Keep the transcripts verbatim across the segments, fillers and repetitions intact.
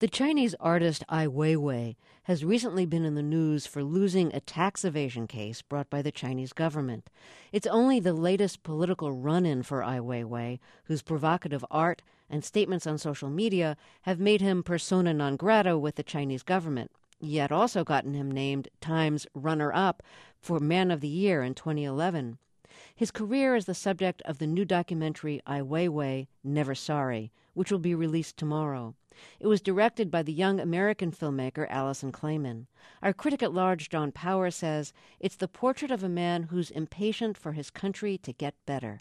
The Chinese artist Ai Weiwei has recently been in the news for losing a tax evasion case brought by the Chinese government. It's only the latest political run-in for Ai Weiwei, whose provocative art and statements on social media have made him persona non grata with the Chinese government, yet also gotten him named Time's runner-up for Man of the Year in twenty eleven. His career is the subject of the new documentary Ai Weiwei, Never Sorry, which will be released tomorrow. It was directed by the young American filmmaker Alison Kleiman. Our critic at large, John Power, says it's the portrait of a man who's impatient for his country to get better.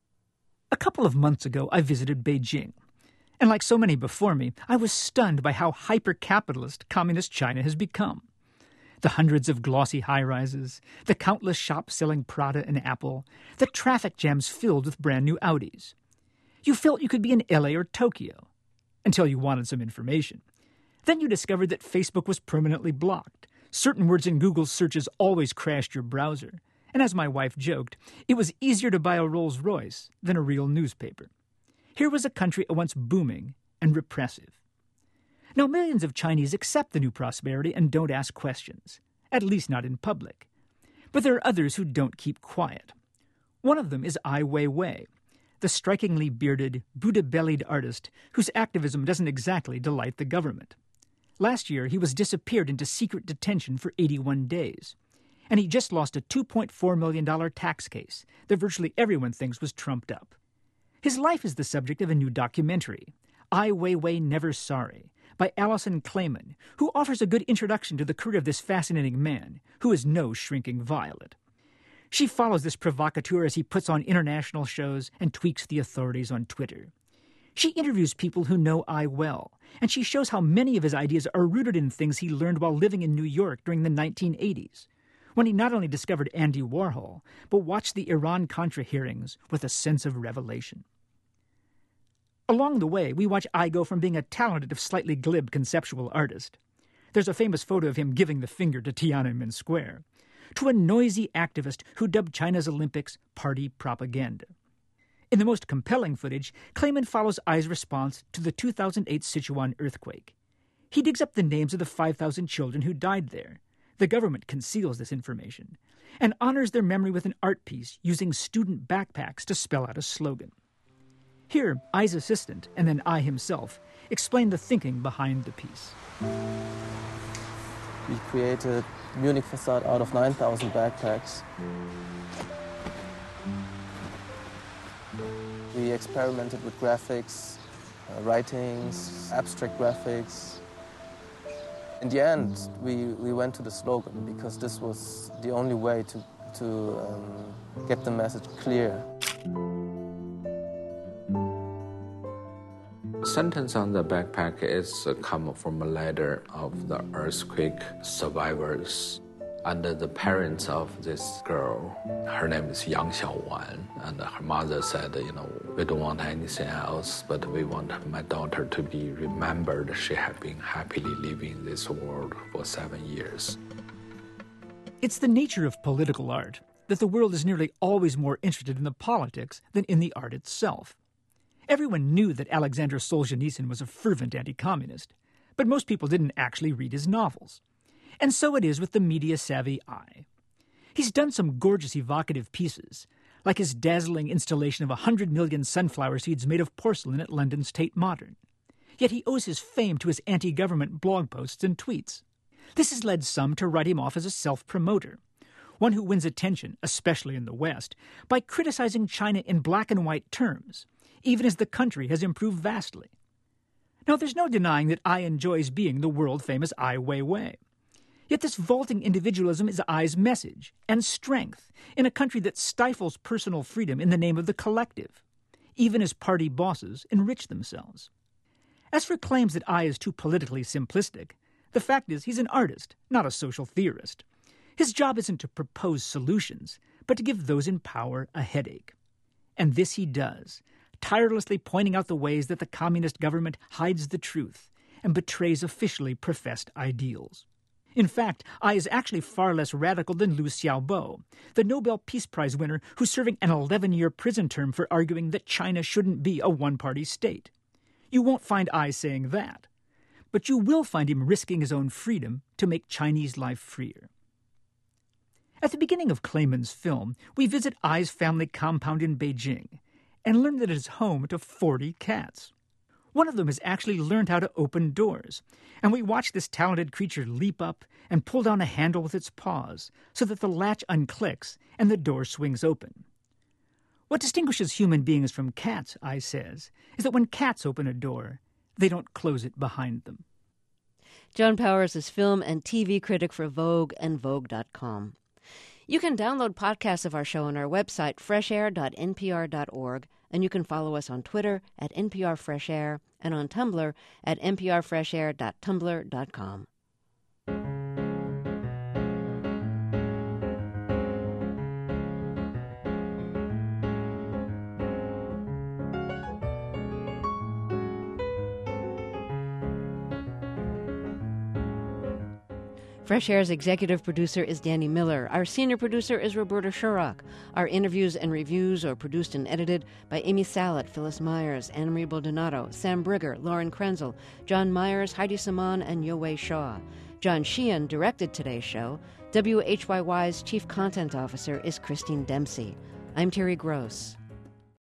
A couple of months ago, I visited Beijing. And like so many before me, I was stunned by how hyper-capitalist communist China has become. The hundreds of glossy high-rises, the countless shops selling Prada and Apple, the traffic jams filled with brand-new Audis. You felt you could be in L A or Tokyo, until you wanted some information. Then you discovered that Facebook was permanently blocked. Certain words in Google's searches always crashed your browser. And as my wife joked, it was easier to buy a Rolls-Royce than a real newspaper. Here was a country at once booming and repressive. Now, millions of Chinese accept the new prosperity and don't ask questions, at least not in public. But there are others who don't keep quiet. One of them is Ai Weiwei, the strikingly bearded, Buddha-bellied artist whose activism doesn't exactly delight the government. Last year, he was disappeared into secret detention for eighty-one days. And he just lost a two point four million dollars tax case that virtually everyone thinks was trumped up. His life is the subject of a new documentary, Ai Weiwei, Never Sorry, by Alison Kleiman, who offers a good introduction to the career of this fascinating man, who is no shrinking violet. She follows this provocateur as he puts on international shows and tweaks the authorities on Twitter. She interviews people who know Ai well, and she shows how many of his ideas are rooted in things he learned while living in New York during the nineteen eighties, when he not only discovered Andy Warhol, but watched the Iran-Contra hearings with a sense of revelation. Along the way, we watch Ai go from being a talented, if slightly glib, conceptual artist. There's a famous photo of him giving the finger to Tiananmen Square, to a noisy activist who dubbed China's Olympics party propaganda. In the most compelling footage, Kleiman follows Ai's response to the two thousand eight Sichuan earthquake. He digs up the names of the five thousand children who died there. The government conceals this information, and honors their memory with an art piece using student backpacks to spell out a slogan. Here, Ai's assistant, and then Ai himself, explain the thinking behind the piece. We created Munich facade out of nine thousand backpacks. We experimented with graphics, uh, writings, abstract graphics. In the end, we, we went to the slogan because this was the only way to, to um, get the message clear. The sentence on the backpack is uh, come from a letter of the earthquake survivors and uh, the parents of this girl. Her name is Yang Xiaowan, and her mother said, you know, we don't want anything else, but we want my daughter to be remembered. She had been happily living in this world for seven years. It's the nature of political art that the world is nearly always more interested in the politics than in the art itself. Everyone knew that Alexander Solzhenitsyn was a fervent anti-communist, but most people didn't actually read his novels. And so it is with the media-savvy Ai. He's done some gorgeous evocative pieces, like his dazzling installation of a hundred million sunflower seeds made of porcelain at London's Tate Modern. Yet he owes his fame to his anti-government blog posts and tweets. This has led some to write him off as a self-promoter, one who wins attention, especially in the West, by criticizing China in black and white terms, even as the country has improved vastly. Now, there's no denying that Ai enjoys being the world-famous Ai Weiwei. Yet this vaulting individualism is Ai's message and strength in a country that stifles personal freedom in the name of the collective, even as party bosses enrich themselves. As for claims that Ai is too politically simplistic, the fact is he's an artist, not a social theorist. His job isn't to propose solutions, but to give those in power a headache. And this he does, tirelessly pointing out the ways that the communist government hides the truth and betrays officially professed ideals. In fact, Ai is actually far less radical than Liu Xiaobo, the Nobel Peace Prize winner who's serving an eleven-year prison term for arguing that China shouldn't be a one-party state. You won't find Ai saying that. but you will find him risking his own freedom to make Chinese life freer. At the beginning of Clayman's film, we visit Ai's family compound in Beijing and learn that it is home to forty cats. One of them has actually learned how to open doors, and we watch this talented creature leap up and pull down a handle with its paws so that the latch unclicks and the door swings open. What distinguishes human beings from cats, Ai says, is that when cats open a door, they don't close it behind them. John Powers is film and T V critic for Vogue and Vogue dot com. You can download podcasts of our show on our website, fresh air dot n p r dot org, and you can follow us on Twitter at N P R Fresh Air and on Tumblr at n p r fresh air dot tumblr dot com. Fresh Air's executive producer is Danny Miller. Our senior producer is Roberta Shurrock. Our interviews and reviews are produced and edited by Amy Salet, Phyllis Myers, Anne-Marie Baldonado, Sam Brigger, Lauren Krenzel, John Myers, Heidi Saman, and Yowei Shaw. John Sheehan directed today's show. W H Y Y's chief content officer is Christine Dempsey. I'm Terry Gross.